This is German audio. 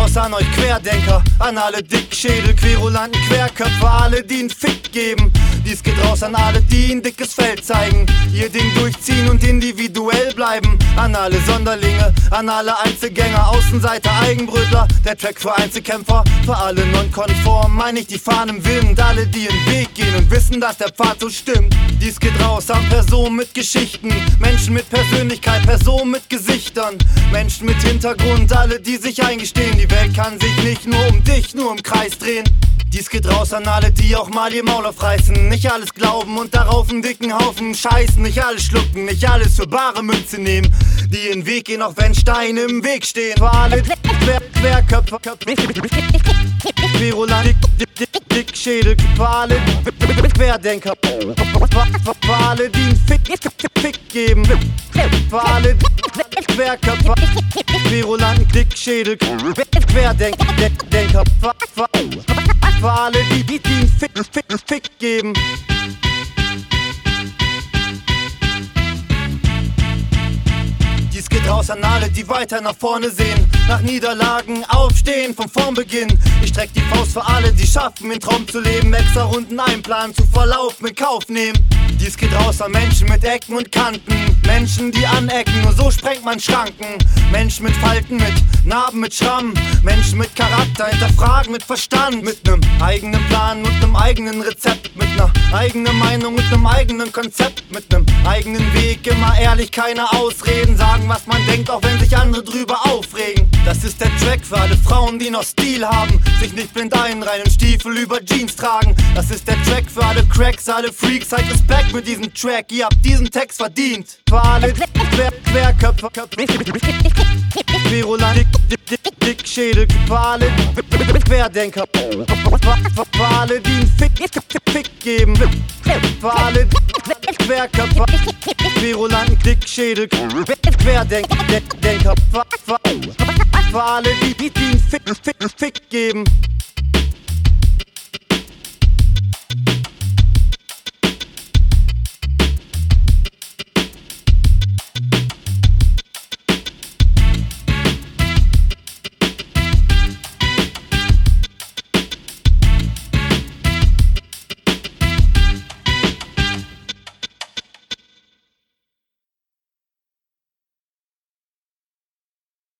raus an euch Querdenker, an alle Dickschädel, querulanten Querköpfe, alle, die einen Fick geben. Dies geht raus an alle, die ein dickes Feld zeigen, ihr Ding durchziehen und individuell bleiben. An alle Sonderlinge, an alle Einzelgänger, Außenseiter, Eigenbrötler, der Track für Einzelkämpfer, für alle nonkonform, meine ich die Fahnen im Wind, alle, die in den Weg gehen und wissen, dass der Pfad so stimmt. Dies geht raus an Personen mit Geschichten, Menschen mit Persönlichkeit, Personen mit Gesichtern, Menschen mit Hintergrund, alle, die sich eingestehen, die Welt kann sich nicht nur um dich, nur im Kreis drehen. Dies geht raus an alle, die auch mal ihr Maul aufreißen, nicht alles glauben und darauf einen dicken Haufen scheißen, nicht alles schlucken, nicht alles für bare Münze nehmen, die ihren Weg gehen, auch wenn Steine im Weg stehen. Für alle Querköpfe, querulant, Dickschädel, für alle Querdenker, für alle, die einen Fick geben, für alle Querköpfe, querulanten Dickschädel, Querdenker, für alle, die einen Fick geben. Dies geht raus an alle, die weiter nach vorne sehen, nach Niederlagen aufstehen vom Formbeginn. Ich streck die Faust für alle, die schaffen, den Traum zu leben, extra Runden einplanen, zu Verlauf in Kauf nehmen. Dies geht raus an Menschen mit Ecken und Kanten, Menschen, die anecken, nur so sprengt man Schranken. Menschen mit Falten, mit Narben, mit Schrammen, Menschen mit Charakter, hinterfragen mit Verstand, mit nem eigenen Plan und nem eigenen Rezept, mit ner eigenen Meinung, mit nem eigenen Konzept, mit nem eigenen Weg, immer ehrlich, keine Ausreden, sagen, was man denkt, auch wenn sich andere drüber aufregen. Das ist der Track für alle Frauen, die noch Stil haben, sich nicht blind einreihen und Stiefel über Jeans tragen. Das ist der Track für alle Cracks, alle Freaks, halt Respekt mit diesem Track, ihr habt diesen Text verdient. Für alle Querköpfe, querulant, Dickschädel, für alle Querdenker, für alle, die einen Fick geben, für alle Querköpfe, querulanten Dickschädel, Querdenker, für alle, die einen Fick geben.